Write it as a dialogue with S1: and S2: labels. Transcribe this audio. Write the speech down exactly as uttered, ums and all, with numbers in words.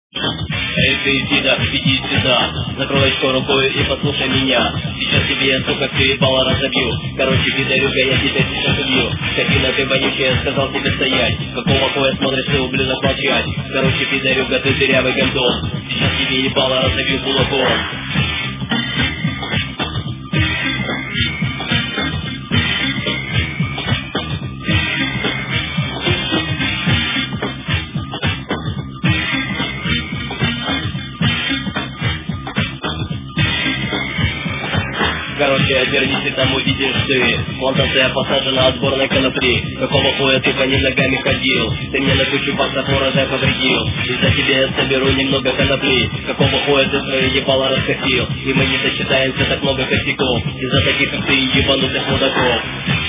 S1: Эй, ты, пидор, иди сюда, закрой очко рукой и послушай меня. Сейчас тебе я, сука, все ебало разобью. Короче, пидорюга, я тебя сейчас убью. Скотина, ты вонючая, я сказал тебе стоять. Какого хуя смотришь ты, ублюдок, молчать? Короче, пидорюга, ты дырявый гондон. Сейчас тебе ебало разобью кулаком. Короче, обернись и там увидишь ты. Плантация посажена от сборной конопли. Какого хуя ты по ним ногами ходил? Ты мне на кучу баксов урожай повредил. Из-за тебя я соберу немного конопли. Какого хуя ты свое ебало раскатил? И мы не сочетаемся так много косяков. Из-за таких, как ты, ебанутых мудаков.